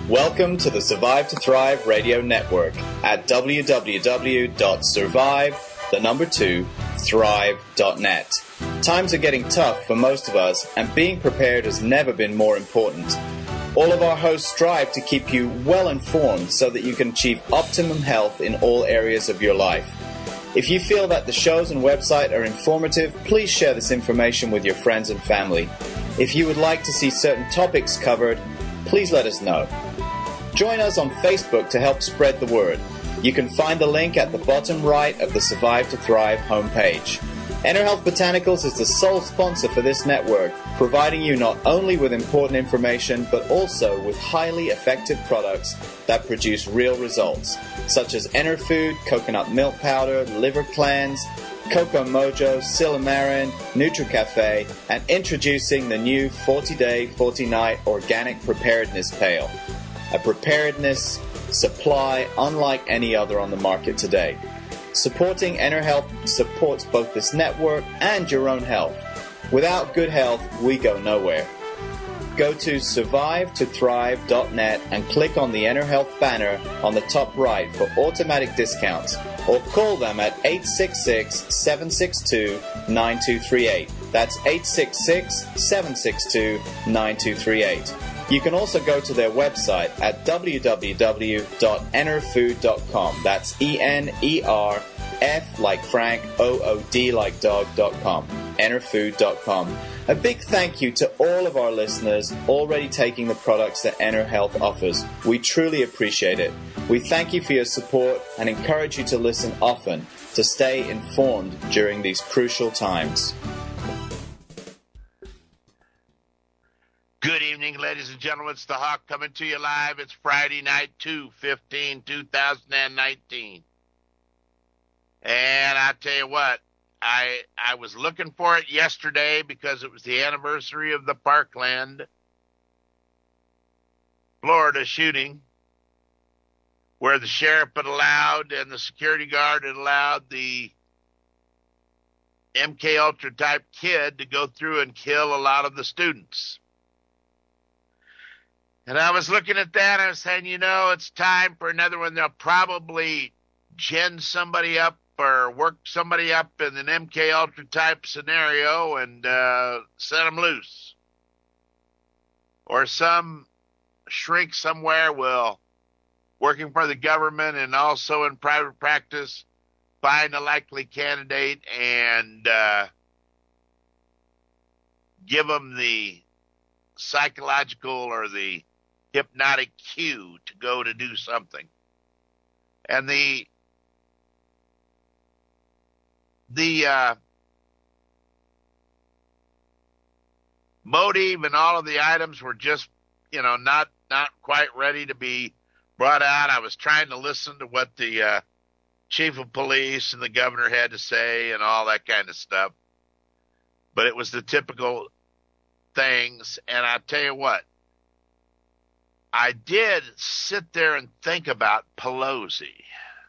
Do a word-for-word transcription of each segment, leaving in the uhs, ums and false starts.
Welcome to the Survive to Thrive Radio Network at w w w dot survive, the number two, thrive dot net. Times are getting tough for most of us, and being prepared has never been more important. All of our hosts strive to keep you well informed so that you can achieve optimum health in all areas of your life. If you feel that the shows and website are informative, please share this information with your friends and family. If you would like to see certain topics covered, please let us know. Join us on Facebook to help spread the word. You can find the link at the bottom right of the Survive to Thrive homepage. EnerHealth Botanicals is the sole sponsor for this network, providing you not only with important information, but also with highly effective products that produce real results, such as EnerFood, coconut milk powder, liver cleanse, Coco Mojo, Silymarin, NutriCafe, and introducing the new forty-day, forty-night organic preparedness pail. A preparedness supply unlike any other on the market today. Supporting EnerHealth supports both this network and your own health. Without good health, we go nowhere. Go to survive to thrive dot net and click on the EnerHealth banner on the top right for automatic discounts, or call them at eight six six, seven six two, nine two three eight. That's eight six six, seven six two, nine two three eight. You can also go to their website at w w w dot enerfood dot com. That's E N E R F like Frank, O O D like dog dot com. enerfood dot com. A big thank you to all of our listeners already taking the products that EnerHealth offers. We truly appreciate it. We thank you for your support and encourage you to listen often to stay informed during these crucial times. Good evening, ladies and gentlemen. It's the Hawk coming to you live. It's Friday night, two fifteen, two thousand nineteen. And I tell you what, I I was looking for it yesterday because it was the anniversary of the Parkland, Florida shooting, where the sheriff had allowed and the security guard had allowed the M K Ultra type kid to go through and kill a lot of the students. And I was looking at that, and I was saying, you know, it's time for another one. They'll probably gin somebody up or work somebody up in an M K Ultra type scenario and uh, set them loose. Or some shrink somewhere will, working for the government and also in private practice, find a likely candidate and uh, give them the psychological or the hypnotic cue to go to do something. And the the uh, motive and all of the items were just, you know, not not quite ready to be brought out. I was trying to listen to what the uh, chief of police and the governor had to say and all that kind of stuff. But it was the typical things. And I tell you what, I did sit there and think about Pelosi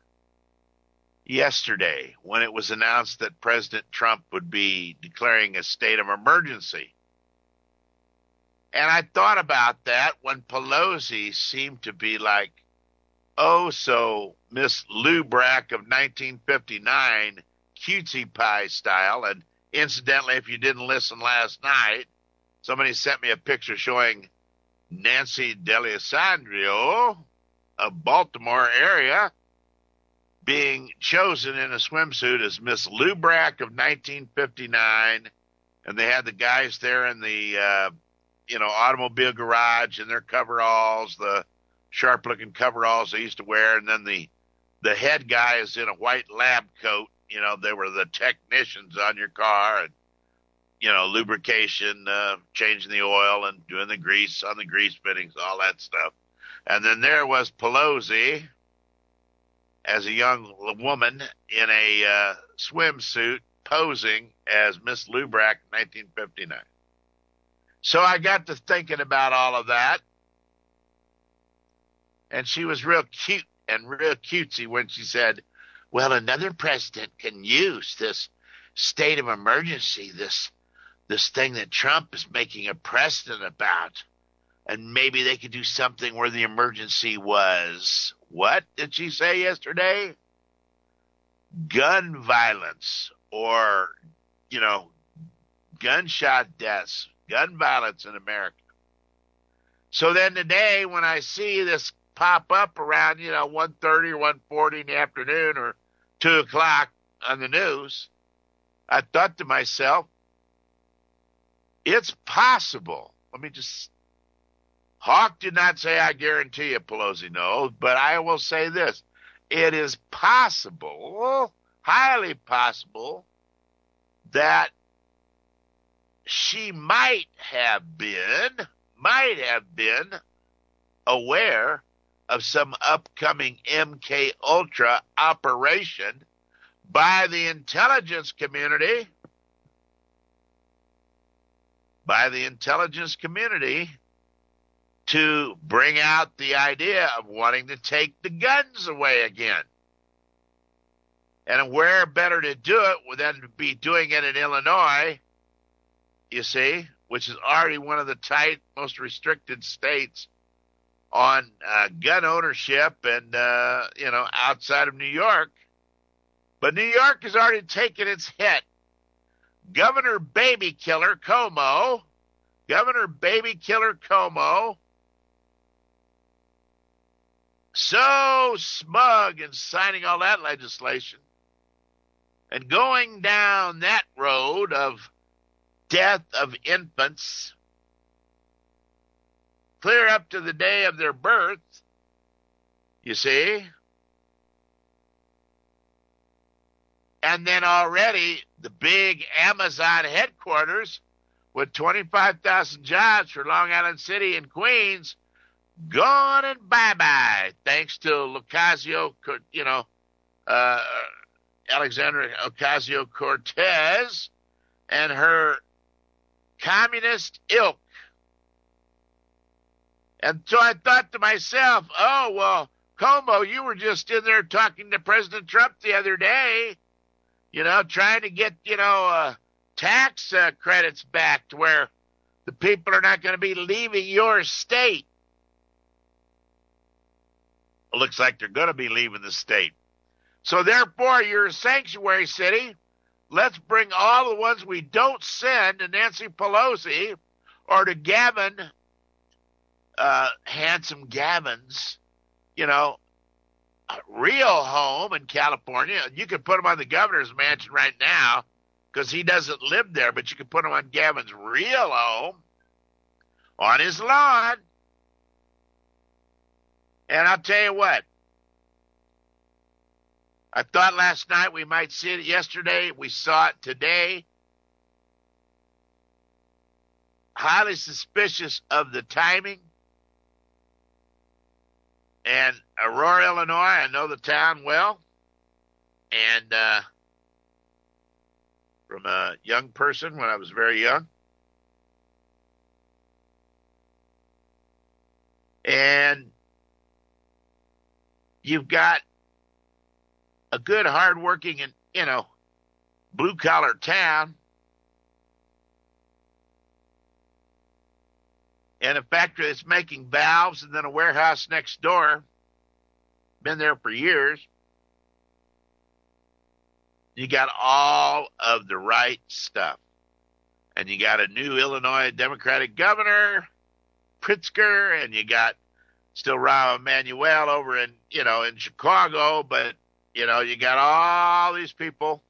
yesterday when it was announced that President Trump would be declaring a state of emergency. And I thought about that when Pelosi seemed to be like, oh, so Miss Lou Brack of nineteen fifty-nine, cutesy pie style. And incidentally, if you didn't listen last night, somebody sent me a picture showing Nancy D'Alessandro of Baltimore area being chosen in a swimsuit as Miss Lou Brack of nineteen fifty-nine. And they had the guys there in the, uh, you know, automobile garage in their coveralls, the sharp-looking coveralls they used to wear. And then the, the head guy is in a white lab coat. You know, they were the technicians on your car, and you know, lubrication, uh, changing the oil and doing the grease on the grease fittings, all that stuff. And then there was Pelosi as a young woman in a uh, swimsuit posing as Miss Lou Brack, nineteen fifty-nine. So I got to thinking about all of that. And she was real cute and real cutesy when she said, well, another president can use this state of emergency, this this thing that Trump is making a precedent about. and maybe they could do something where the emergency was, what did she say yesterday? Gun violence, or, you know, gunshot deaths, gun violence in America. So then today, when I see this pop up around, you know, one thirty or one forty in the afternoon or two o'clock on the news, I thought to myself, it's possible. Let me just, Hawk did not say, I guarantee you, Pelosi knows, but I will say this. It is possible, highly possible, that she might have been, might have been aware of some upcoming M K Ultra operation by the intelligence community, by the intelligence community to bring out the idea of wanting to take the guns away again. And where better to do it than to be doing it in Illinois, you see, which is already one of the tight, most restricted states on uh, gun ownership and, uh, you know, outside of New York. But New York has already taken its hit. Governor Baby Killer Cuomo, Governor Baby Killer Cuomo, so smug in signing all that legislation and going down that road of death of infants clear up to the day of their birth, you see. And then already the big Amazon headquarters with twenty-five thousand jobs for Long Island City and Queens gone and bye-bye, thanks to Ocasio, you know, uh, Alexandria Ocasio-Cortez and her communist ilk. And so I thought to myself, oh, well, Cuomo, you were just in there talking to President Trump the other day, you know, trying to get, you know, uh, tax uh, credits back to where the people are not going to be leaving your state. It looks like they're going to be leaving the state. So therefore, you're a sanctuary city. Let's bring all the ones we don't send to Nancy Pelosi or to Gavin, uh, handsome Gavin's, you know, real home in California. You could put him on the governor's mansion right now because he doesn't live there, but you could put him on Gavin's real home on his lawn. And I'll tell you what, I thought last night we might see it yesterday. We saw it today. Highly suspicious of the timing. And Aurora, Illinois, I know the town well. And uh, from a young person when I was very young. And you've got a good, hardworking, and, you know, blue-collar town. And a factory that's making valves and then a warehouse next door. Been there for years. You got all of the right stuff. And you got a new Illinois Democratic governor, Pritzker, and you got still Rahm Emanuel over in, you know, in Chicago, but, you know, you got all these people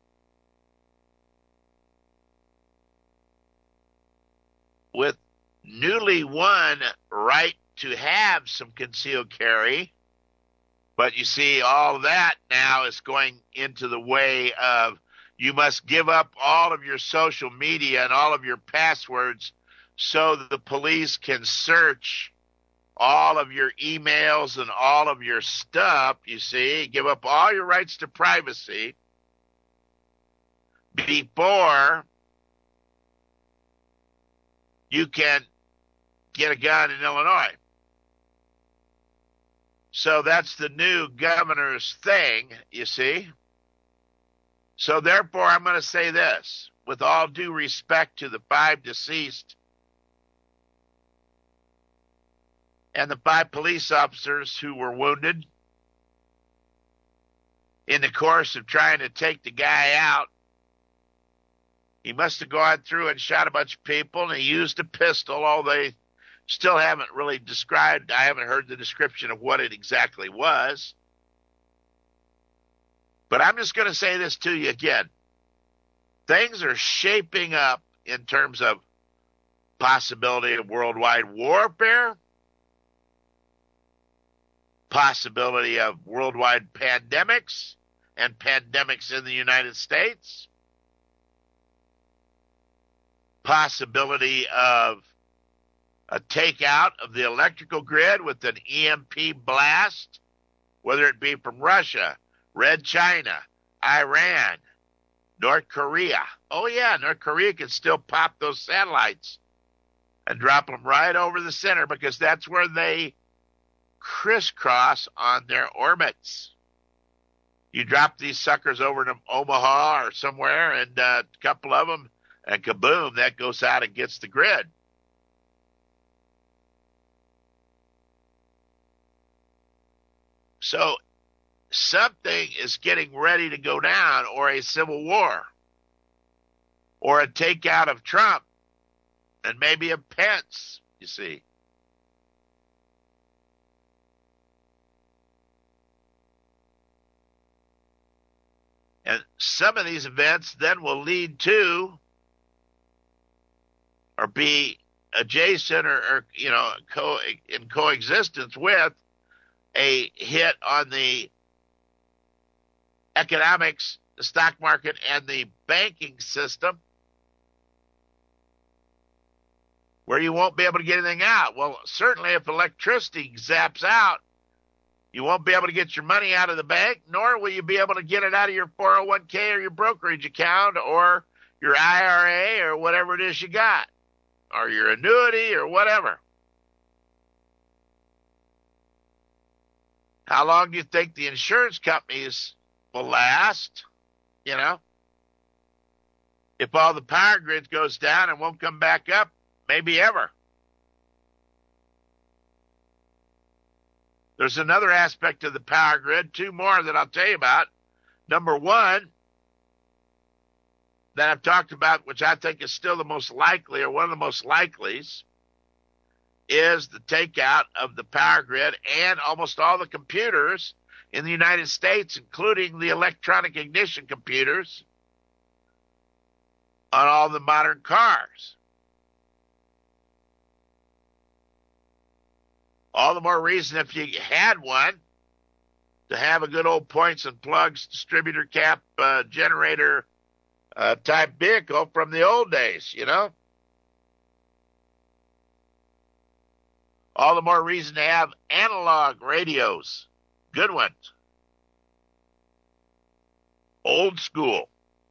with newly won right to have some concealed carry. But you see, all that now is going into the way of you must give up all of your social media and all of your passwords so that the police can search all of your emails and all of your stuff, you see. Give up all your rights to privacy before you can get a gun in Illinois. So that's the new governor's thing, you see. So therefore, I'm going to say this, with all due respect to the five deceased and the five police officers who were wounded in the course of trying to take the guy out. He must have gone through and shot a bunch of people, and he used a pistol, although they still haven't really described, I haven't heard the description of what it exactly was. But I'm just going to say this to you again. Things are shaping up in terms of possibility of worldwide warfare, possibility of worldwide pandemics and pandemics in the United States, possibility of a takeout of the electrical grid with an E M P blast, whether it be from Russia, Red China, Iran, North Korea. Oh, yeah, North Korea can still pop those satellites and drop them right over the center because that's where they crisscross on their orbits. You drop these suckers over to Omaha or somewhere, and uh, a couple of them, and kaboom, that goes out and gets the grid. So something is getting ready to go down, or a civil war, or a takeout of Trump, and maybe of Pence, you see. And some of these events then will lead to or be adjacent or, or you know, co- in coexistence with a hit on the economics, the stock market, and the banking system where you won't be able to get anything out. Well, certainly if electricity zaps out, you won't be able to get your money out of the bank, nor will you be able to get it out of your four oh one k or your brokerage account or your I R A or whatever it is you got, or your annuity or whatever. How long do you think the insurance companies will last? You know, if all the power grid goes down and won't come back up, maybe ever. There's another aspect of the power grid, two more that I'll tell you about. Number one, that I've talked about, which I think is still the most likely, or one of the most likelies, is the takeout of the power grid and almost all the computers in the United States, including the electronic ignition computers on all the modern cars. All the more reason, if you had one, to have a good old points and plugs distributor cap uh, generator uh, type vehicle from the old days, you know? All the more reason to have analog radios, good ones, old school.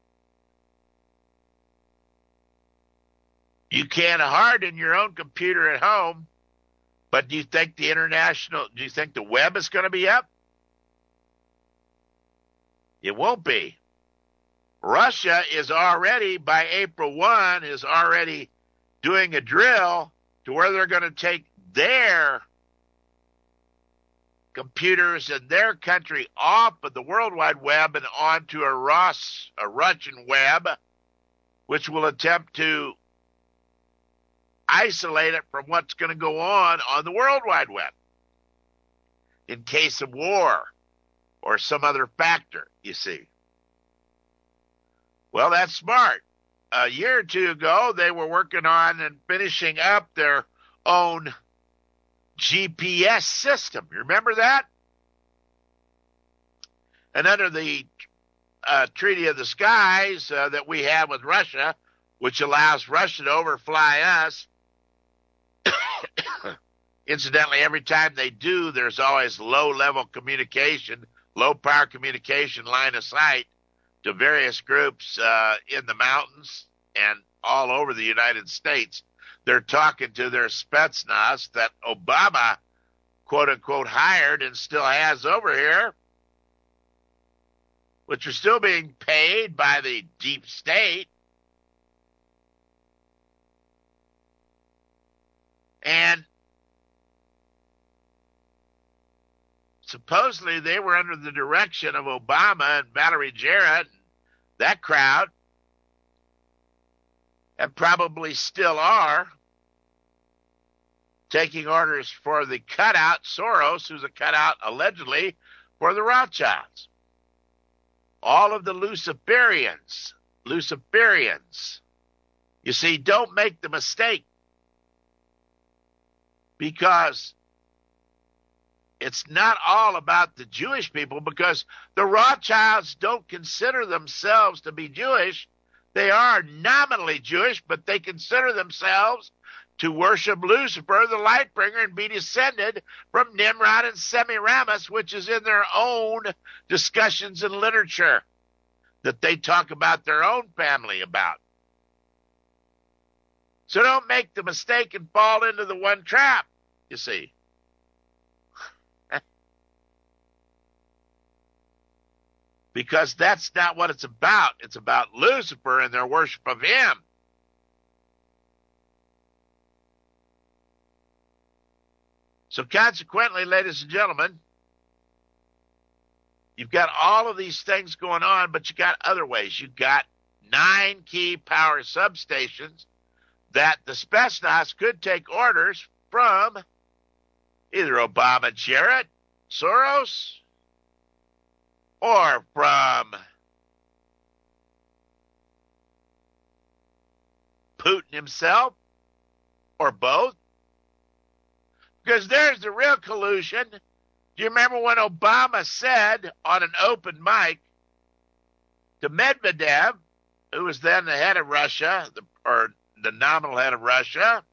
You can't harden your own computer at home, but do you think the international, do you think the web is going to be up? It won't be. Russia is already, by April first, is already doing a drill to where they're going to take their computers in their country off of the World Wide Web and onto a, Rus, a Russian web, which will attempt to isolate it from what's going to go on on the World Wide Web in case of war or some other factor, you see. Well, that's smart. A year or two ago, they were working on and finishing up their own G P S system. You remember that? And under the uh, Treaty of the Skies uh, that we have with Russia, which allows Russia to overfly us, incidentally, every time they do, there's always low-level communication, low-power communication line of sight to various groups uh, in the mountains and all over the United States. They're talking to their Spetsnaz that Obama, quote-unquote, hired and still has over here, which are still being paid by the deep state. And supposedly they were under the direction of Obama and Valerie Jarrett, and that crowd, and probably still are, taking orders for the cutout Soros, who's a cutout allegedly for the Rothschilds. All of the Luciferians, Luciferians. You see, don't make the mistake, because it's not all about the Jewish people, because the Rothschilds don't consider themselves to be Jewish. They are nominally Jewish, but they consider themselves to worship Lucifer, the light bringer, and be descended from Nimrod and Semiramis, which is in their own discussions and literature that they talk about their own family about. So don't make the mistake and fall into the one trap, you see. Because that's not what it's about. It's about Lucifer and their worship of him. So consequently, ladies and gentlemen, you've got all of these things going on, but you got other ways. You've got nine key power substations that the Spetsnaz could take orders from either Obama, Jarrett, Soros, or from Putin himself, or both. Because there's the real collusion. Do you remember when Obama said on an open mic to Medvedev, who was then the head of Russia, the, or the nominal head of Russia,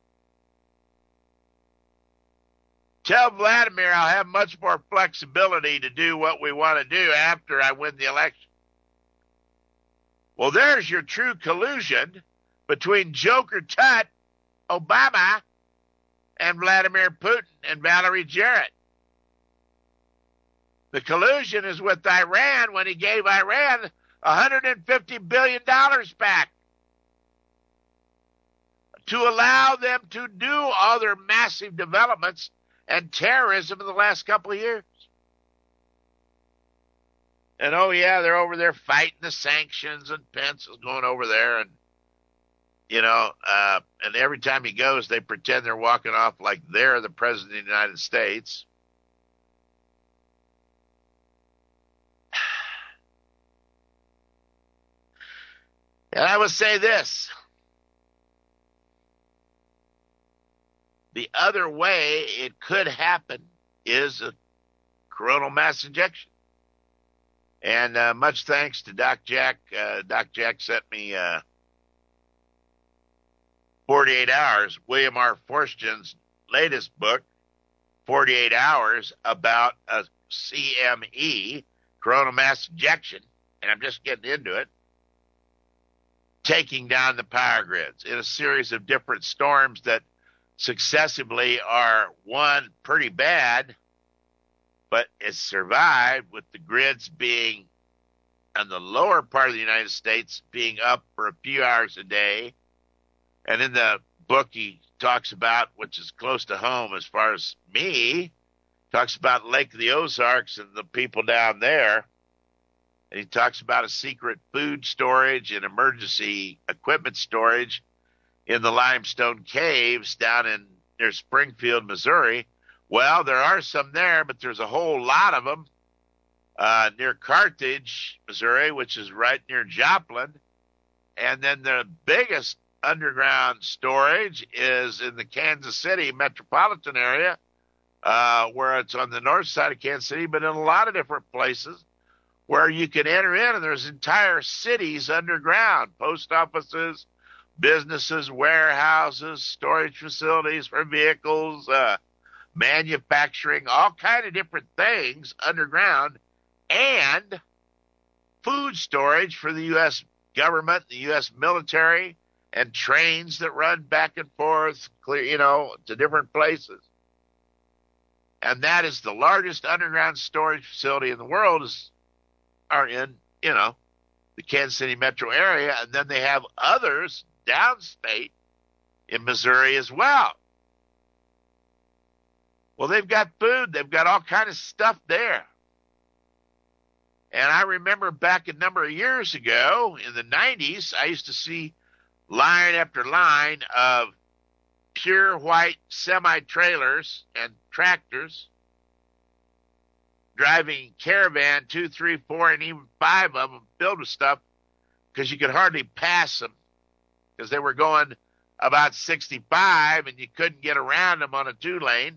tell Vladimir I'll have much more flexibility to do what we want to do after I win the election. Well, there's your true collusion between Joker Tut, Obama, and Vladimir Putin and Valerie Jarrett. The collusion is with Iran when he gave Iran one hundred fifty billion dollars back to allow them to do all their massive developments and terrorism in the last couple of years. And oh yeah, they're over there fighting the sanctions, and Pence is going over there, and you know, uh, and every time he goes, they pretend they're walking off like they're the president of the United States. And I would say this. The other way it could happen is a coronal mass injection. And uh, much thanks to Doc Jack. Uh, Doc Jack sent me uh, forty-eight hours, William R. Forstchen's latest book, forty-eight hours, about a C M E, coronal mass ejection, and I'm just getting into it, taking down the power grids in a series of different storms that successively are, one, pretty bad, but it's survived, with the grids being on the lower part of the United States being up for a few hours a day. And in the book he talks about, which is close to home as far as me, talks about Lake of the Ozarks and the people down there. And he talks about a secret food storage and emergency equipment storage in the limestone caves down in near Springfield, Missouri. Well, there are some there, but there's a whole lot of them uh, near Carthage, Missouri, which is right near Joplin. And then the biggest underground storage is in the Kansas City metropolitan area, uh, where it's on the north side of Kansas City, but in a lot of different places where you can enter in, and there's entire cities underground, post offices, businesses, warehouses, storage facilities for vehicles, uh, manufacturing, all kind of different things underground, and food storage for the U S government, the U S military, and trains that run back and forth, clear, you know, to different places. And that is the largest underground storage facility in the world, is are in, you know, the Kansas City metro area. And then they have others downstate in Missouri as well. Well, they've got food. They've got all kind of stuff there. And I remember back a number of years ago in the nineties, I used to see line after line of pure white semi-trailers and tractors driving caravan, two, three, four, and even five of them filled with stuff because you could hardly pass them because they were going about sixty-five and you couldn't get around them on a two-lane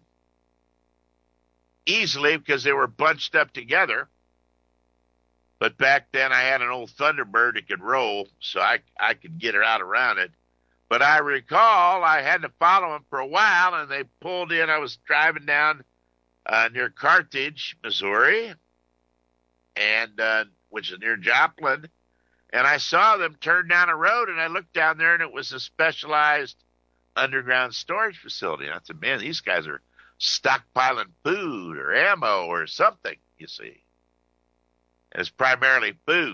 easily because they were bunched up together. But back then I had an old Thunderbird that could roll, so I I could get her out around it. But I recall I had to follow them for a while, and they pulled in. I was driving down uh, near Carthage, Missouri, and uh, which is near Joplin, and I saw them turn down a road, and I looked down there, and it was a specialized underground storage facility. And I said, man, these guys are stockpiling food or ammo or something, you see. And it's primarily food.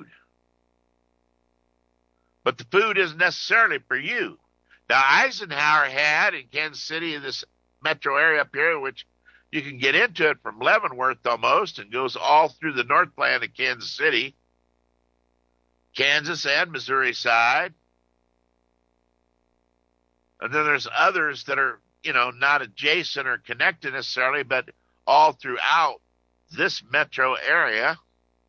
But the food isn't necessarily for you. Now, Eisenhower had in Kansas City, this metro area up here, which you can get into it from Leavenworth almost, and goes all through the northland of Kansas City, Kansas and Missouri side. And then there's others that are, you know, not adjacent or connected necessarily, but all throughout this metro area.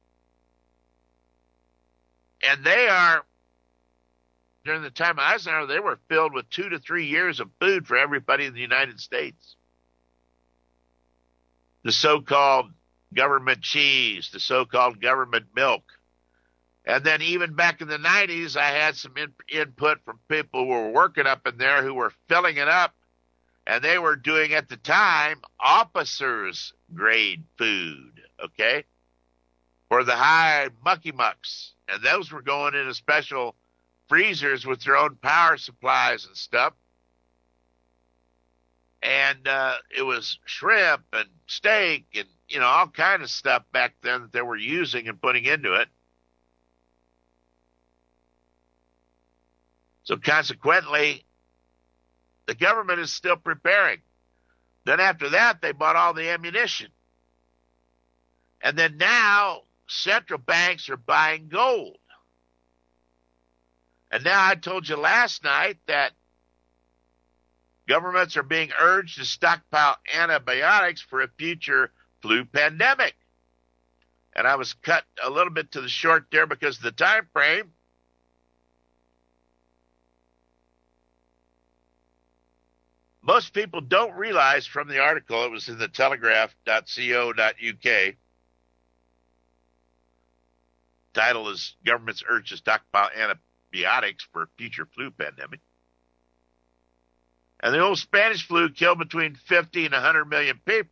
And they are, during the time of Eisenhower, they were filled with two to three years of food for everybody in the United States. The so-called government cheese, the so-called government milk. And then even back in the nineties, I had some in, input from people who were working up in there who were filling it up, and they were doing, at the time, officers' grade food, okay, for the high mucky mucks. And those were going into special freezers with their own power supplies and stuff. And uh, it was shrimp and steak and, you know, all kind of stuff back then that they were using and putting into it. So consequently, the government is still preparing. Then after that, they bought all the ammunition. And then now central banks are buying gold. And now I told you last night that governments are being urged to stockpile antibiotics for a future flu pandemic. And I was cut a little bit to the short there because of the time frame. Most people don't realize from the article, it was in the telegraph dot co dot U K. Title is Governments Urge to Stockpile Antibiotics for Future Flu Pandemic. And the old Spanish flu killed between fifty and one hundred million people.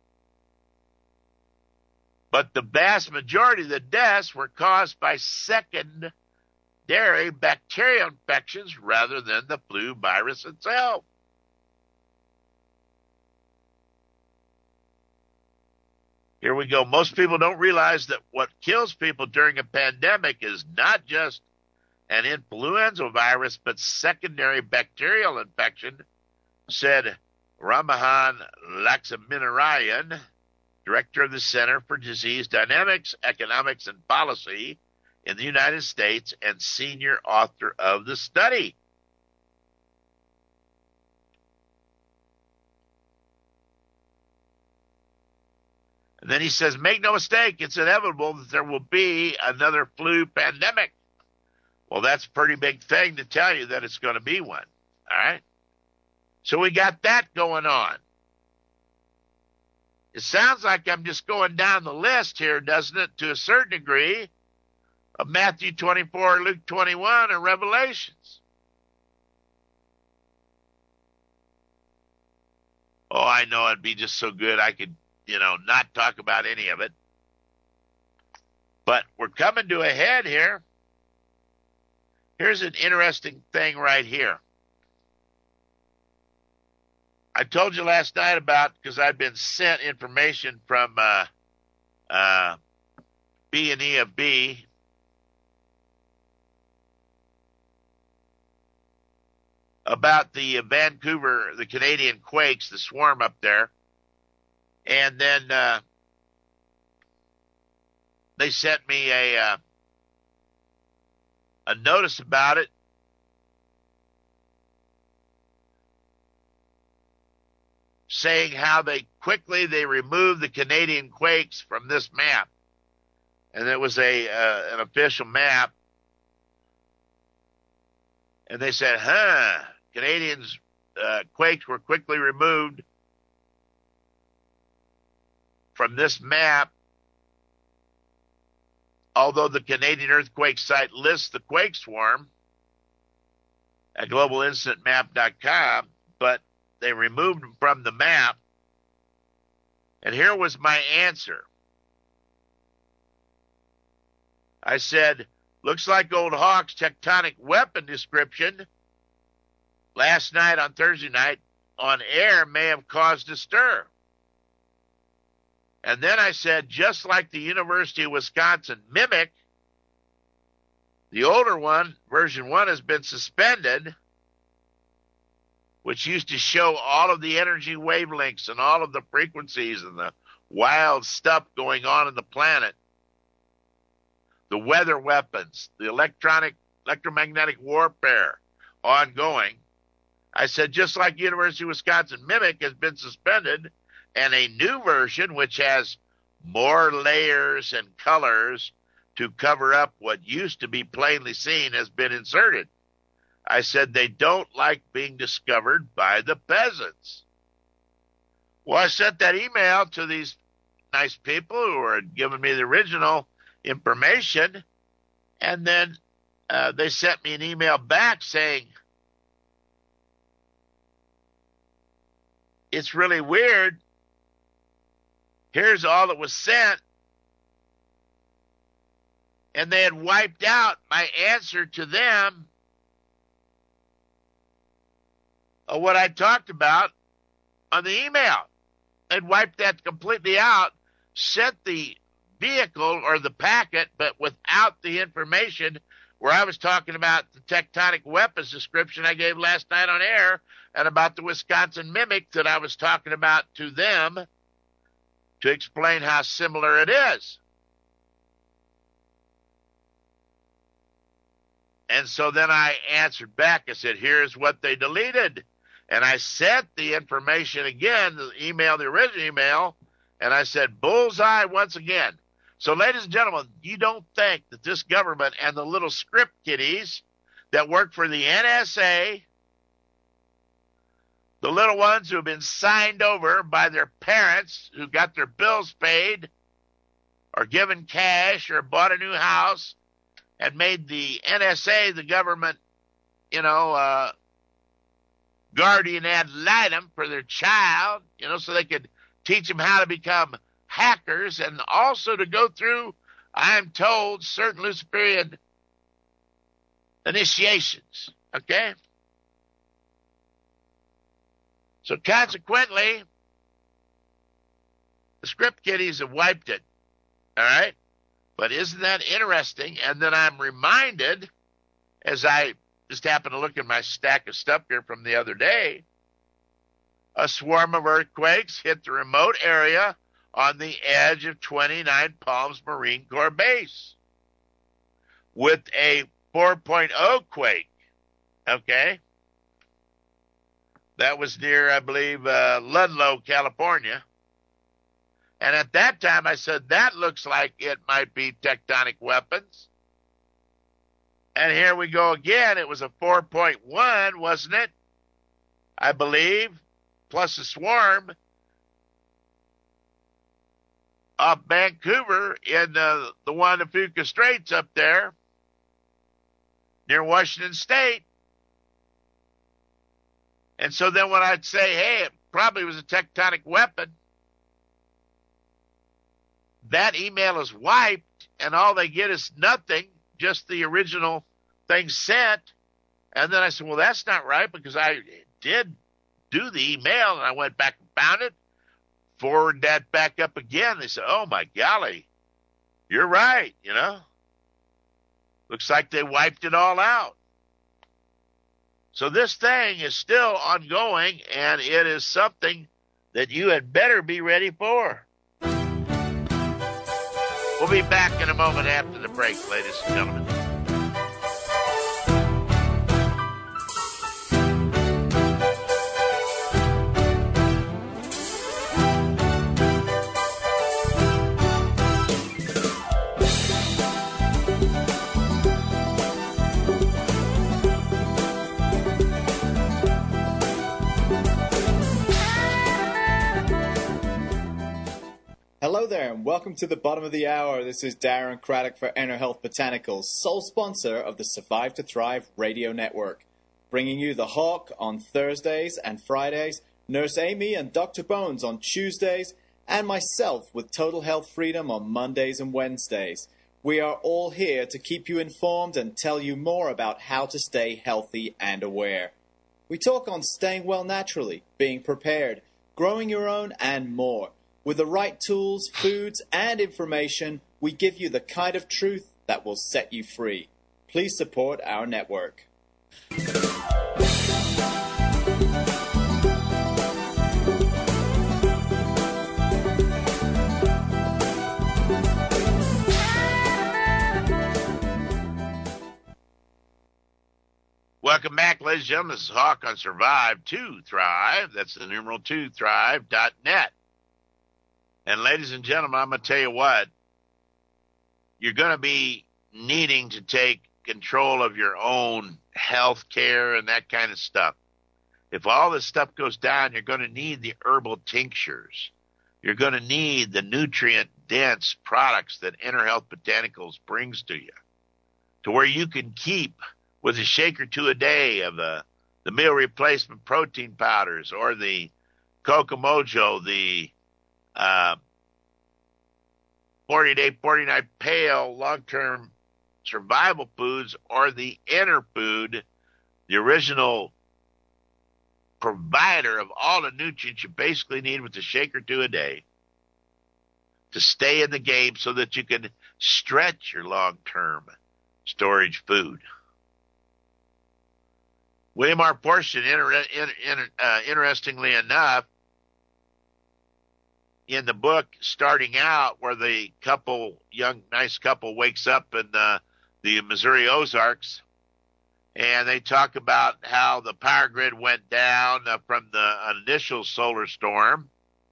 But the vast majority of the deaths were caused by secondary bacterial infections rather than the flu virus itself. Here we go. Most people don't realize that what kills people during a pandemic is not just an influenza virus, but secondary bacterial infection, said Ramahan Lakshminarayan, director of the Center for Disease Dynamics, Economics, and Policy in the United States and senior author of the study. And then he says, make no mistake, it's inevitable that there will be another flu pandemic. Well, that's a pretty big thing to tell you that it's going to be one. All right? So we got that going on. It sounds like I'm just going down the list here, doesn't it, to a certain degree, of Matthew twenty-four, Luke twenty-one, and Revelations. Oh, I know it'd be just so good I could, you know, not talk about any of it. But we're coming to a head here. Here's an interesting thing right here. I told you last night about, because I'd been sent information from uh, uh, B and E of B, about the Vancouver, the Canadian quakes, the swarm up there. And then uh, they sent me a uh, a notice about it. Saying how they quickly they removed the Canadian quakes from this map. And it was a uh, an official map. And they said, huh, Canadians' uh, quakes were quickly removed from this map. Although the Canadian earthquake site lists the quake swarm at global incident map dot com, but they removed them from the map. And here was my answer. I said, looks like Old Hawk's tectonic weapon description last night on Thursday night on air may have caused a stir. And then I said, just like the University of Wisconsin Mimic, the older one, version one, has been suspended, which used to show all of the energy wavelengths and all of the frequencies and the wild stuff going on in the planet. The weather weapons, the electronic, electromagnetic warfare ongoing. I said, just like University of Wisconsin Mimic has been suspended, and a new version, which has more layers and colors to cover up what used to be plainly seen, has been inserted. I said, they don't like being discovered by the peasants. Well, I sent that email to these nice people who had given me the original information, and then uh, they sent me an email back saying, it's really weird. Here's all that was sent. And they had wiped out my answer to them of what I talked about on the email. They'd wiped that completely out, sent the vehicle or the packet, but without the information where I was talking about the tectonic weapons description I gave last night on air and about the Wisconsin Mimic that I was talking about to them to explain how similar it is. And so then I answered back. I said, here's what they deleted. And I sent the information again, the email, the original email, and I said, bullseye once again. So, ladies and gentlemen, you don't think that this government and the little script kiddies that work for the N S A, the little ones who have been signed over by their parents who got their bills paid or given cash or bought a new house and made the N S A the government, you know, uh, guardian ad litem for their child, you know, so they could teach them how to become hackers and also to go through, I'm told, certain Luciferian initiations, okay? So consequently, the script kiddies have wiped it, all right? But isn't that interesting? And then I'm reminded, as I just happened to look at my stack of stuff here from the other day, a swarm of earthquakes hit the remote area on the edge of twenty-nine Palms Marine Corps Base with a four point oh quake, okay? That was near, I believe, uh, Ludlow, California. And at that time, I said, that looks like it might be tectonic weapons. And here we go again. It was a four point one, wasn't it? I believe, plus a swarm off Vancouver in uh, the Juan de Fuca Straits up there near Washington State. And so then when I'd say, hey, it probably was a tectonic weapon, that email is wiped and all they get is nothing, just the original thing sent. And then I said, well, that's not right because I did do the email and I went back and found it, forward that back up again. They said, oh my golly, you're right, you know. Looks like they wiped it all out. So this thing is still ongoing, and it is something that you had better be ready for. We'll be back in a moment after the break, ladies and gentlemen. Hello there, and welcome to the bottom of the hour. This is Darren Craddock for Inner Health Botanicals, sole sponsor of the Survive to Thrive radio network. Bringing you The Hawk on Thursdays and Fridays, Nurse Amy and Doctor Bones on Tuesdays, and myself with Total Health Freedom on Mondays and Wednesdays. We are all here to keep you informed and tell you more about how to stay healthy and aware. We talk on staying well naturally, being prepared, growing your own, and more. With the right tools, foods, and information, we give you the kind of truth that will set you free. Please support our network. Welcome back, ladies and gentlemen. This is Hawk on Survive to Thrive. That's the numeral two, thrive dot net. And ladies and gentlemen, I'm going to tell you what, you're going to be needing to take control of your own health care and that kind of stuff. If all this stuff goes down, you're going to need the herbal tinctures. You're going to need the nutrient-dense products that Inner Health Botanicals brings to you, to where you can keep with a shake or two a day of the, the meal replacement protein powders or the Coco Mojo, the Uh, forty-day, forty-night pale long-term survival foods, or the inner food, the original provider of all the nutrients you basically need with a shake or two a day to stay in the game so that you can stretch your long-term storage food. William R. Portion, inter- in, in, uh, interestingly enough, in the book, starting out where the couple, young, nice couple wakes up in the, the Missouri Ozarks, and they talk about how the power grid went down uh, from the initial solar storm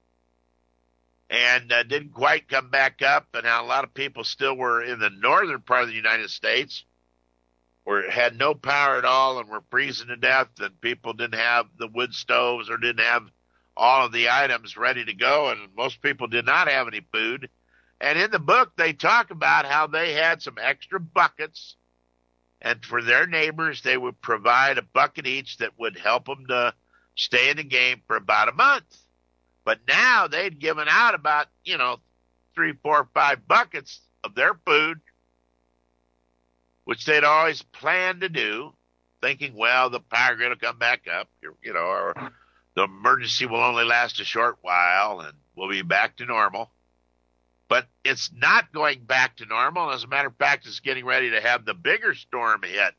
and uh, didn't quite come back up, and how a lot of people still were in the northern part of the United States or had no power at all and were freezing to death, and people didn't have the wood stoves or didn't have all of the items ready to go, and most people did not have any food. And in the book, they talk about how they had some extra buckets, and for their neighbors, they would provide a bucket each that would help them to stay in the game for about a month. But now they'd given out about, you know, three, four, five buckets of their food, which they'd always planned to do, thinking, well, the power grid will come back up, you know, or the emergency will only last a short while and we'll be back to normal. But it's not going back to normal. As a matter of fact, it's getting ready to have the bigger storm hit.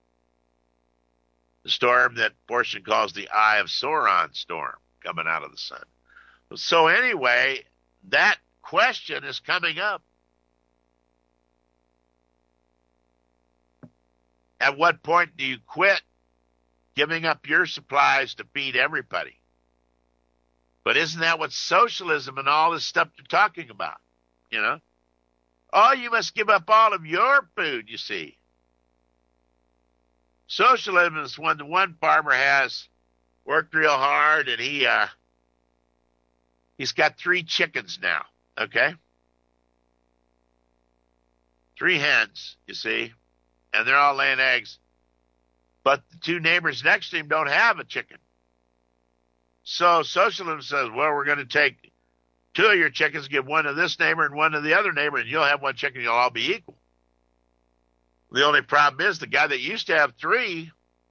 The storm that Portion calls the Eye of Sauron storm coming out of the sun. So anyway, that question is coming up. At what point do you quit giving up your supplies to feed everybody? But isn't that what socialism and all this stuff they're talking about? You know? Oh, you must give up all of your food, you see. Socialism is when the one farmer has worked real hard and he uh he's got three chickens now, okay? Three hens, you see, and they're all laying eggs. But the two neighbors next to him don't have a chicken. So socialism says, well, we're going to take two of your chickens, give one to this neighbor and one to the other neighbor, and you'll have one chicken, you'll all be equal. The only problem is the guy that used to have three,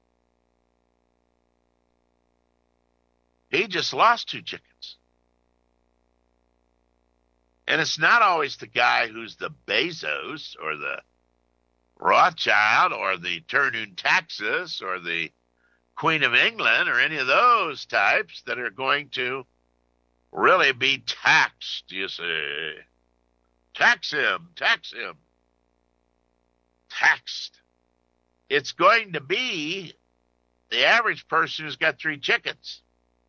he just lost two chickens. And it's not always the guy who's the Bezos or the Rothschild or the Turnoon, Texas or the Queen of England or any of those types that are going to really be taxed, you see. Tax him, tax him. Taxed. It's going to be the average person who's got three chickens.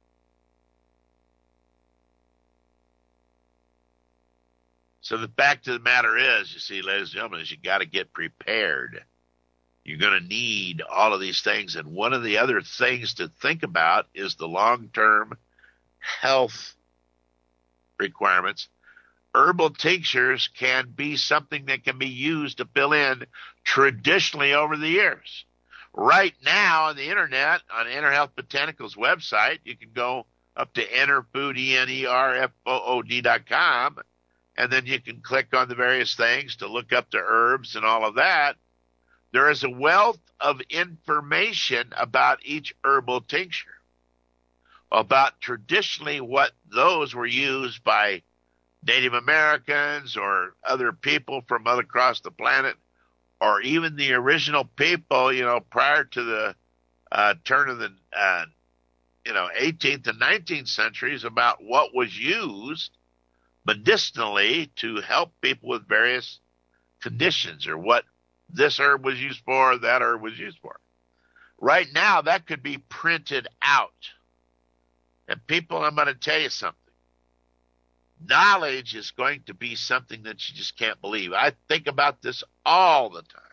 So the fact of the matter is, you see, ladies and gentlemen, is you got to get prepared. You're going to need all of these things. And one of the other things to think about is the long-term health requirements. Herbal tinctures can be something that can be used to fill in traditionally over the years. Right now on the internet, on EnerHealth Botanicals website, you can go up to enerfood, E N E R F O O D dot com, and then you can click on the various things to look up the herbs and all of that. There is a wealth of information about each herbal tincture, about traditionally what those were used by Native Americans or other people from other across the planet, or even the original people, you know, prior to the uh, turn of the, uh, you know, eighteenth and nineteenth centuries, about what was used medicinally to help people with various conditions, or what this herb was used for, that herb was used for. Right now, that could be printed out. And people, I'm going to tell you something. Knowledge is going to be something that you just can't believe. I think about this all the time.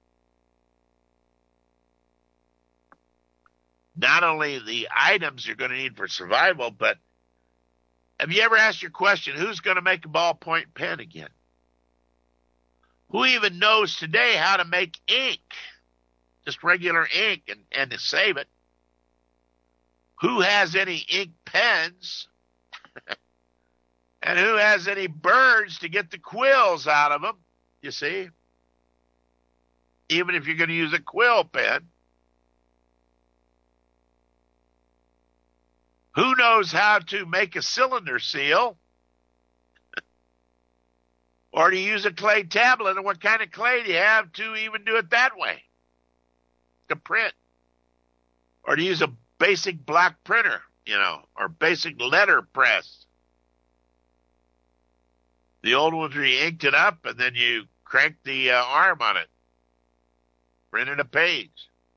Not only the items you're going to need for survival, but have you ever asked your question, who's going to make a ballpoint pen again? Who even knows today how to make ink? Just regular ink and, and to save it. Who has any ink pens? And who has any birds to get the quills out of them, you see? Even if you're going to use a quill pen. Who knows how to make a cylinder seal? Or to use a clay tablet, and what kind of clay do you have to even do it that way? To print. Or to use a basic block printer, you know, or basic letter press. The old ones where you inked it up and then you cranked the uh, arm on it. Printed a page.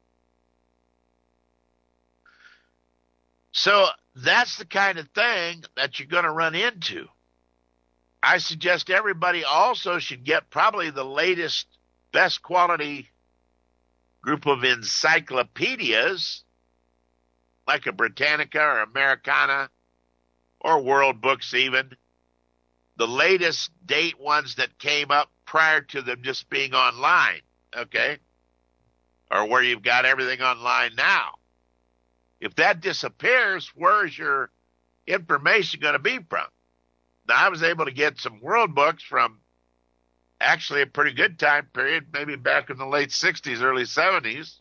So that's the kind of thing that you're going to run into. I suggest everybody also should get probably the latest, best quality group of encyclopedias, like a Britannica or Americana or World Books even. The latest date ones that came up prior to them just being online, okay? Or where you've got everything online now. If that disappears, where's your information going to be from? Now, I was able to get some World Books from actually a pretty good time period, maybe back in the late sixties, early seventies.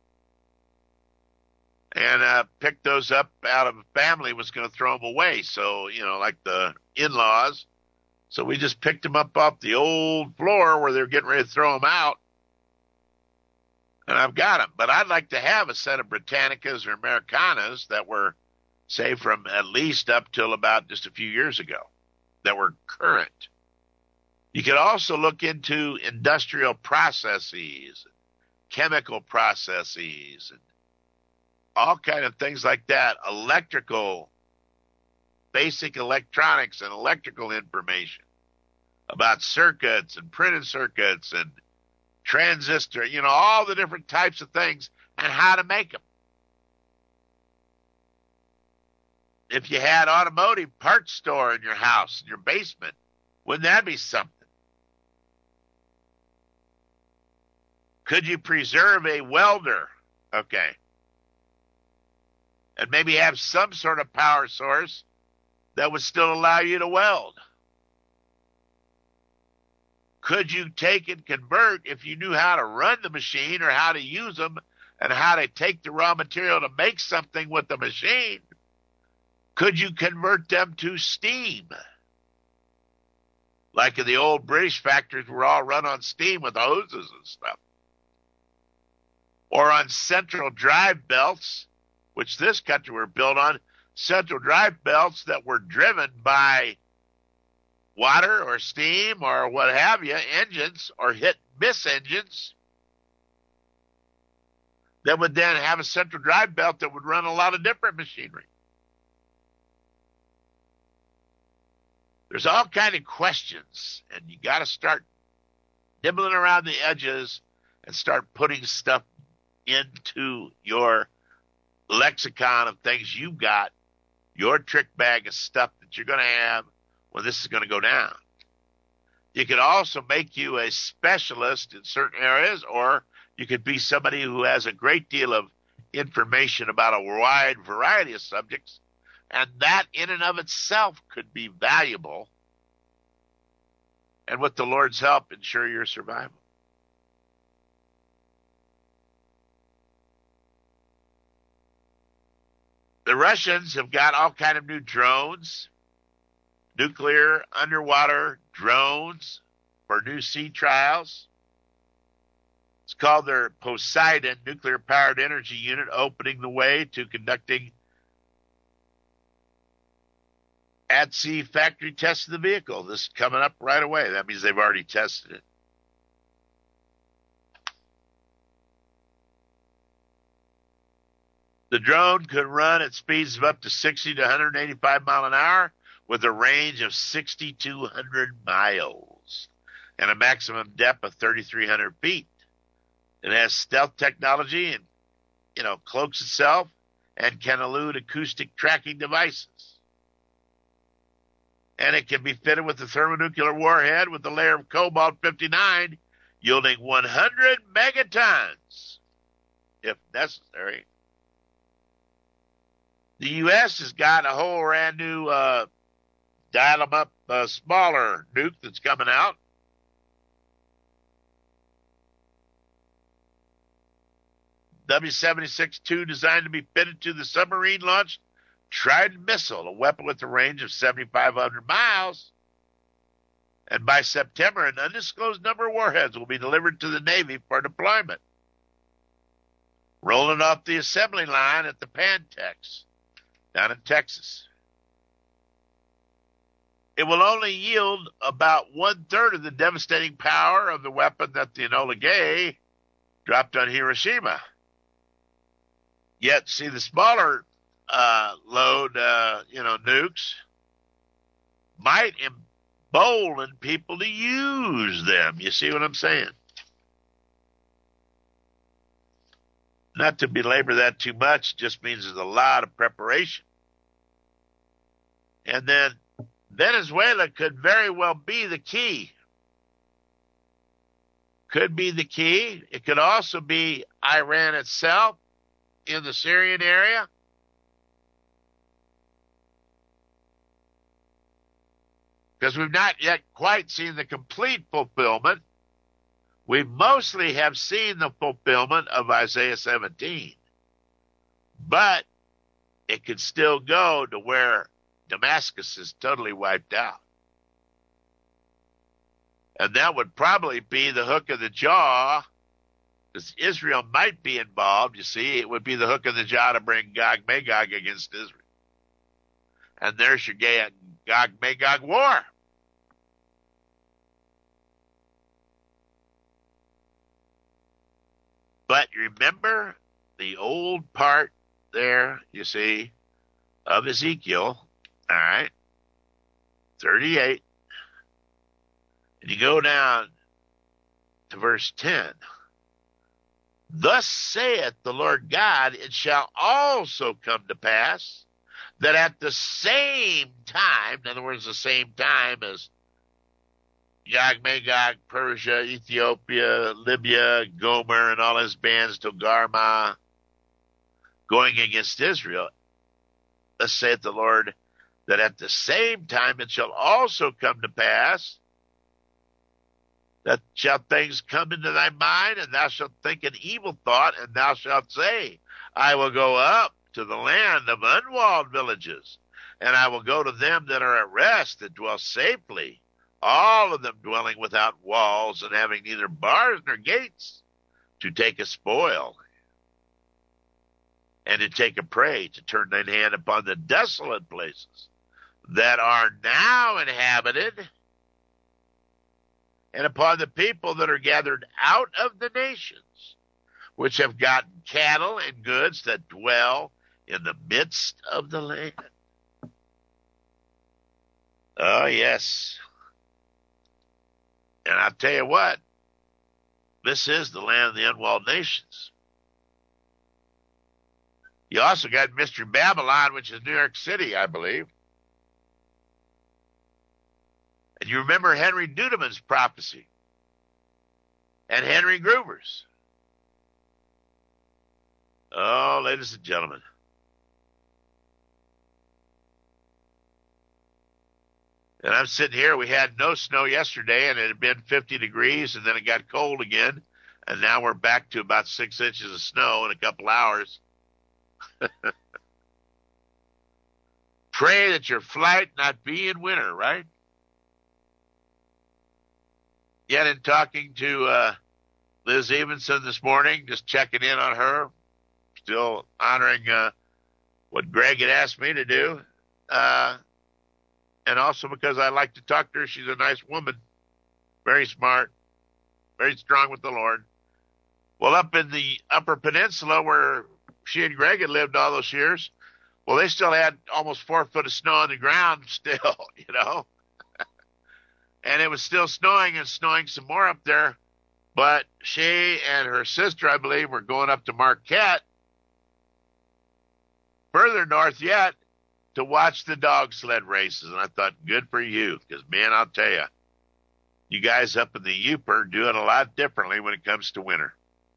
And uh, picked those up out of a family was going to throw them away. So, you know, like the in-laws. So we just picked them up off the old floor where they're getting ready to throw them out. And I've got them. But I'd like to have a set of Britannicas or Americanas that were, say, from at least up till about just a few years ago, that were current. You could also look into industrial processes, chemical processes, and all kind of things like that, electrical, basic electronics and electrical information about circuits and printed circuits and transistor, you know, all the different types of things and how to make them. If you had automotive parts store in your house, in your basement, wouldn't that be something? Could you preserve a welder? Okay. And maybe have some sort of power source that would still allow you to weld. Could you take and convert, if you knew how to run the machine or how to use them and how to take the raw material to make something with the machine, could you convert them to steam? Like in the old British factories were all run on steam with hoses and stuff. Or on central drive belts, which this country were built on, central drive belts that were driven by water or steam or what have you, engines or hit miss engines that would then have a central drive belt that would run a lot of different machinery. There's all kind of questions, and you got to start nibbling around the edges and start putting stuff into your lexicon of things you've got, your trick bag of stuff that you're going to have when this is going to go down. You could also make you a specialist in certain areas, or you could be somebody who has a great deal of information about a wide variety of subjects, and that in and of itself could be valuable, and with the Lord's help, ensure your survival. The Russians have got all kind of new drones, nuclear underwater drones for new sea trials. It's called their Poseidon nuclear-powered energy unit, opening the way to conducting at-sea factory tests of the vehicle. This is coming up right away. That means they've already tested it. The drone could run at speeds of up to sixty to one hundred eighty-five mile an hour with a range of six thousand two hundred miles and a maximum depth of three thousand three hundred feet. It has stealth technology and, you know, cloaks itself and can elude acoustic tracking devices. And it can be fitted with a thermonuclear warhead with a layer of cobalt fifty-nine, yielding one hundred megatons, if necessary. The U S has got a whole brand new uh, dial-em-up uh, smaller nuke that's coming out. W seventy-six two designed to be fitted to the submarine-launched Trident missile, a weapon with a range of seven thousand five hundred miles. And by September, an undisclosed number of warheads will be delivered to the Navy for deployment. Rolling off the assembly line at the Pantex down in Texas. It will only yield about one-third of the devastating power of the weapon that the Enola Gay dropped on Hiroshima. Yet, see, the smaller uh, load, uh, you know, nukes might embolden people to use them. You see what I'm saying? Not to belabor that too much, just means there's a lot of preparation. And then Venezuela could very well be the key. Could be the key. It could also be Iran itself in the Syrian area. Because we've not yet quite seen the complete fulfillment. We mostly have seen the fulfillment of Isaiah seventeen. But it could still go to where Damascus is totally wiped out. And that would probably be the hook of the jaw, because Israel might be involved. You see, it would be the hook of the jaw to bring Gog Magog against Israel. And there's your Gog Magog war. But remember the old part there, you see, of Ezekiel, all right, thirty-eight. And you go down to verse ten. Thus saith the Lord God, it shall also come to pass that at the same time, in other words, the same time as Gog, Magog, Persia, Ethiopia, Libya, Gomer, and all his bands, Togarmah, going against Israel. Thus saith the Lord, that at the same time it shall also come to pass that shall things come into thy mind, and thou shalt think an evil thought, and thou shalt say, I will go up to the land of unwalled villages, and I will go to them that are at rest, that dwell safely, all of them dwelling without walls, and having neither bars nor gates, to take a spoil. and to take a prey, to turn thine hand upon the desolate places that are now inhabited, and upon the people that are gathered out of the nations, which have gotten cattle and goods that dwell in the midst of the land. Oh, yes. And I'll tell you what, this is the land of the unwalled nations. You also got Mystery Babylon, which is New York City, I believe. And you remember Henry Dudeman's prophecy and Henry Gruber's. Oh, ladies and gentlemen. And I'm sitting here. We had no snow yesterday, and it had been fifty degrees, and then it got cold again. And now we're back to about six inches of snow in a couple hours. Pray that your flight not be in winter, right? Yet in talking to uh, Liz Evenson this morning, just checking in on her, still honoring uh, what Greg had asked me to do, uh, and also because I like to talk to her. She's a nice woman, very smart, very strong with the Lord. Well, up in the Upper Peninsula where she and Greg had lived all those years, well, they still had almost four foot of snow on the ground still, you know. And it was still snowing and snowing some more up there. But she and her sister, I believe, were going up to Marquette, further north yet, to watch the dog sled races. And I thought, good for you, because, man, I'll tell you, you guys up in the U P are doing a lot differently when it comes to winter.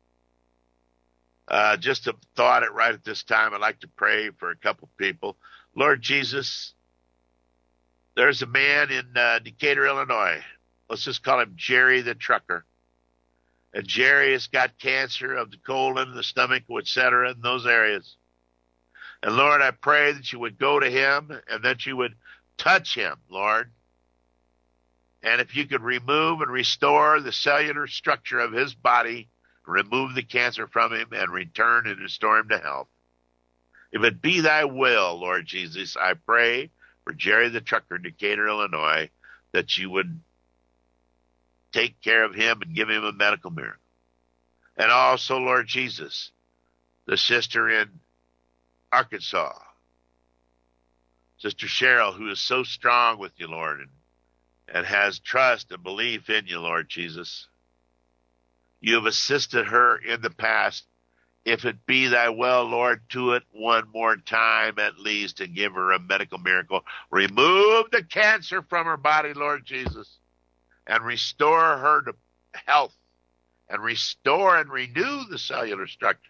Uh, just a thought it right at this time. I'd like to pray for a couple people. Lord Jesus, there's a man in uh, Decatur, Illinois. Let's just call him Jerry the trucker. And Jerry has got cancer of the colon, the stomach, et cetera, in those areas. And Lord, I pray that you would go to him and that you would touch him, Lord. And if you could remove and restore the cellular structure of his body, remove the cancer from him and return and restore him to health. If it be thy will, Lord Jesus, I pray for Jerry the trucker in Decatur, Illinois, that you would take care of him and give him a medical miracle. And also, Lord Jesus, the sister in Arkansas, Sister Cheryl, who is so strong with you, Lord, and, and has trust and belief in you, Lord Jesus. You have assisted her in the past. If it be thy will, Lord, do it one more time at least and give her a medical miracle. Remove the cancer from her body, Lord Jesus, and restore her to health and restore and renew the cellular structures.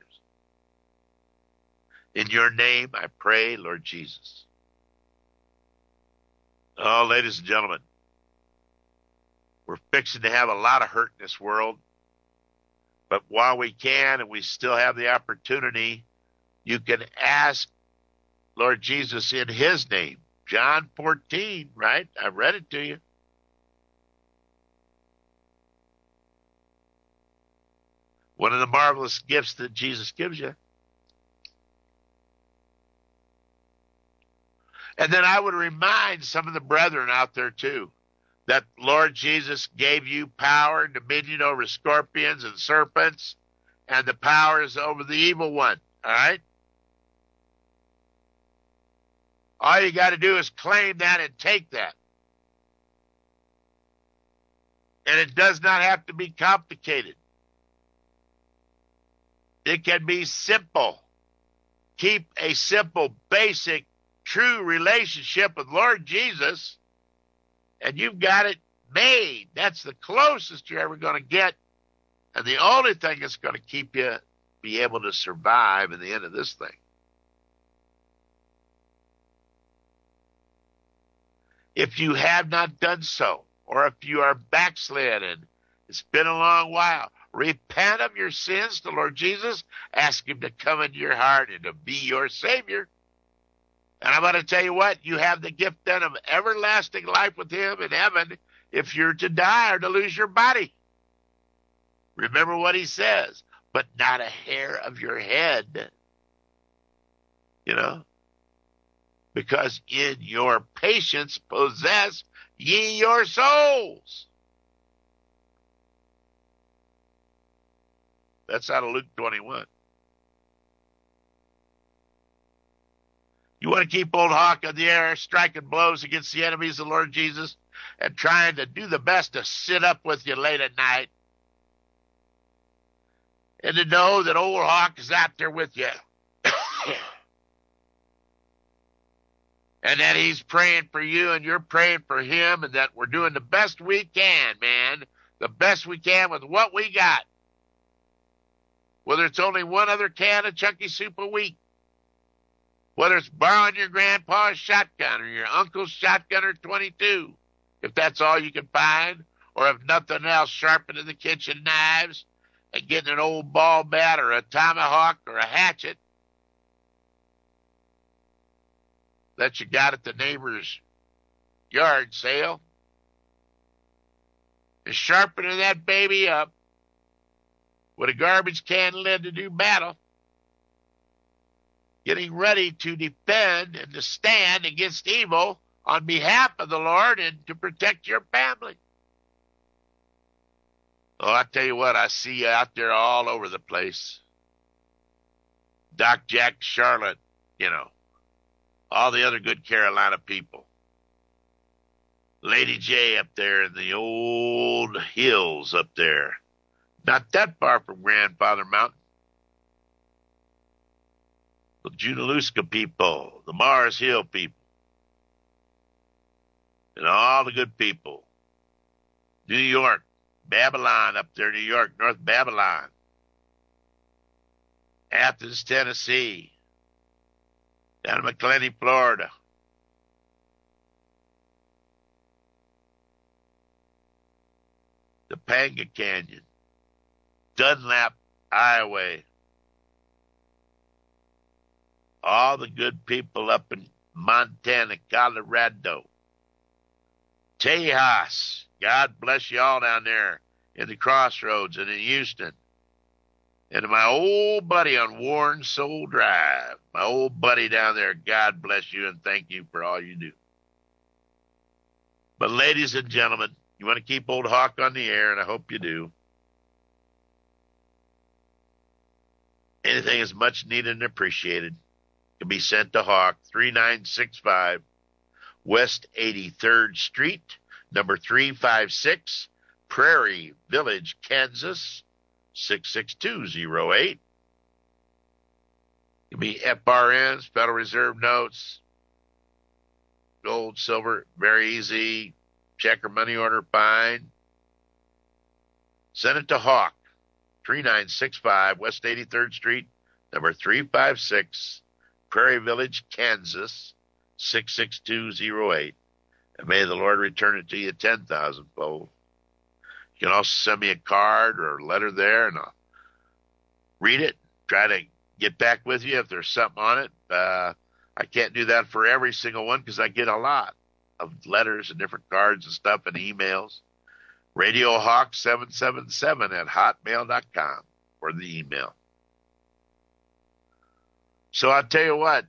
In your name, I pray, Lord Jesus. Oh, ladies and gentlemen, we're fixing to have a lot of hurt in this world. But while we can and we still have the opportunity, you can ask Lord Jesus in his name. John fourteen, right? I read it to you. One of the marvelous gifts that Jesus gives you. And then I would remind some of the brethren out there too, that Lord Jesus gave you power and dominion over scorpions and serpents and the powers over the evil one, all right? All you got to do is claim that and take that. And it does not have to be complicated. It can be simple. Keep a simple, basic, true relationship with Lord Jesus, and you've got it made. That's the closest you're ever going to get. And the only thing that's going to keep you be able to survive in the end of this thing. If you have not done so, or if you are backslid and it's been a long while, repent of your sins to Lord Jesus. Ask him to come into your heart and to be your Savior. And I'm going to tell you what, you have the gift then of everlasting life with him in heaven if you're to die or to lose your body. Remember what he says, but not a hair of your head you know, because in your patience possess ye your souls. That's out of Luke twenty-one. You want to keep old Hawk on the air, striking blows against the enemies of the Lord Jesus and trying to do the best to sit up with you late at night and to know that old Hawk is out there with you and that he's praying for you and you're praying for him and that we're doing the best we can, man, the best we can with what we got. Whether it's only one other can of Chunky Soup a week, whether it's borrowing your grandpa's shotgun or your uncle's shotgun or twenty-two, if that's all you can find, or if nothing else, sharpening the kitchen knives and getting an old ball bat or a tomahawk or a hatchet that you got at the neighbor's yard sale, and sharpening that baby up with a garbage can lid to do battle, getting ready to defend and to stand against evil on behalf of the Lord and to protect your family. Oh, I tell you what, I see you out there all over the place. Doc Jack, Charlotte, you know, all the other good Carolina people. Lady J up there in the old hills up there. Not that far from Grandfather Mountain. The Junaluska people, the Mars Hill people, and all the good people. New York, Babylon up there, New York, North Babylon. Athens, Tennessee. Down in McClenny, Florida. Topanga Canyon. Dunlap, Iowa. All the good people up in Montana, Colorado. Tejas, God bless you all down there in the Crossroads and in Houston. And to my old buddy on Warren Soul Drive, my old buddy down there, God bless you and thank you for all you do. But ladies and gentlemen, you want to keep old Hawk on the air, and I hope you do. Anything is much needed and appreciated can be sent to Hawk, three nine six five West eighty-third Street, number three five six, Prairie Village, Kansas, six six two zero eight. It can be F R Ns, Federal Reserve notes, gold, silver, very easy, check or money order, fine. Send it to Hawk, three nine six five West eighty-third Street, number three five six, Prairie Village, Kansas, six six two zero eight. And may the Lord return it to you ten thousand fold. You can also send me a card or a letter there, and I'll read it, try to get back with you if there's something on it. Uh, I can't do that for every single one because I get a lot of letters and different cards and stuff and emails. Radio Hawk seven seven seven at hotmail dot com for the email. So I'll tell you what,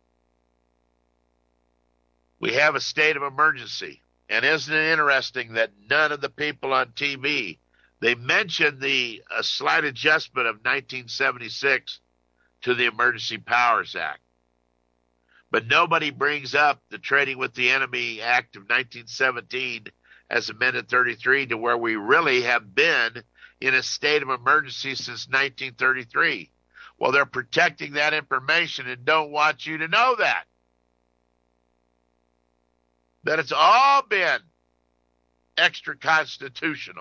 we have a state of emergency. And isn't it interesting that none of the people on T V, they mentioned the a slight adjustment of nineteen seventy-six to the Emergency Powers Act. But nobody brings up the Trading with the Enemy Act of nineteen seventeen as amended thirty-three, to where we really have been in a state of emergency since nineteen thirty-three. Well, they're protecting that information and don't want you to know that. That it's all been extra constitutional.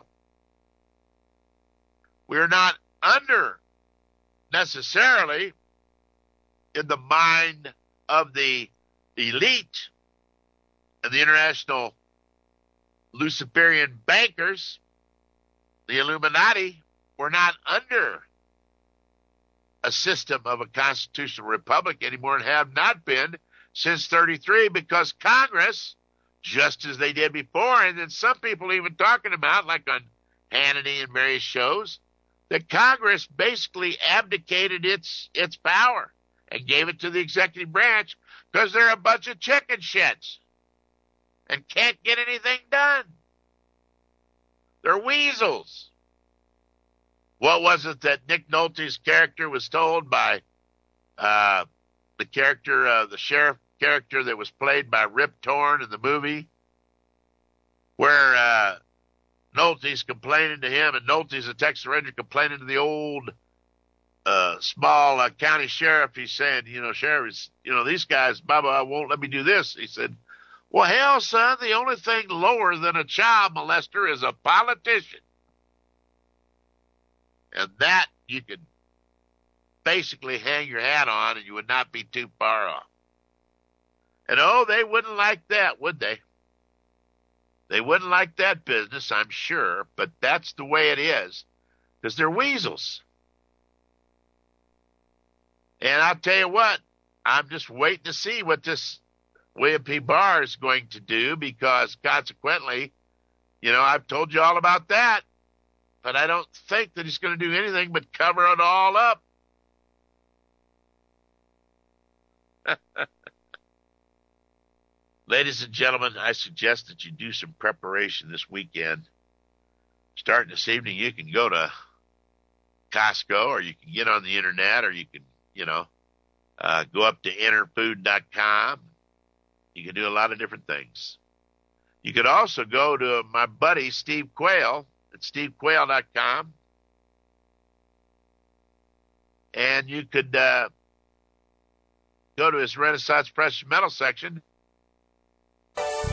We're not under necessarily in the mind of the elite and the international Luciferian bankers, the Illuminati. We're not under a system of a constitutional republic anymore and have not been since thirty-three, because Congress, just as they did before, and then some people even talking about, like on Hannity and various shows, that Congress basically abdicated its its power and gave it to the executive branch because they're a bunch of chicken shits and can't get anything done. They're weasels. What was it that Nick Nolte's character was told by uh, the character, uh, the sheriff character that was played by Rip Torn in the movie, where uh, Nolte's complaining to him, and Nolte's a Texas Ranger complaining to the old uh, small uh, county sheriff. He's saying, you know, sheriff, you know, these guys, Baba, won't let me do this. He said, well, hell, son, the only thing lower than a child molester is a politician. And that you could basically hang your hat on, and you would not be too far off. And, oh, they wouldn't like that, would they? They wouldn't like that business, I'm sure, but that's the way it is, because they're weasels. And I'll tell you what, I'm just waiting to see what this William P. Barr is going to do, because consequently, you know, I've told you all about that, but I don't think that he's going to do anything but cover it all up. Ladies and gentlemen, I suggest that you do some preparation this weekend. Starting this evening, you can go to Costco, or you can get on the internet, or you can, you know, uh, go up to enter food dot com. You can do a lot of different things. You could also go to my buddy Steve Quayle at steve quayle dot com, and you could uh, go to his Renaissance Precious Metal section.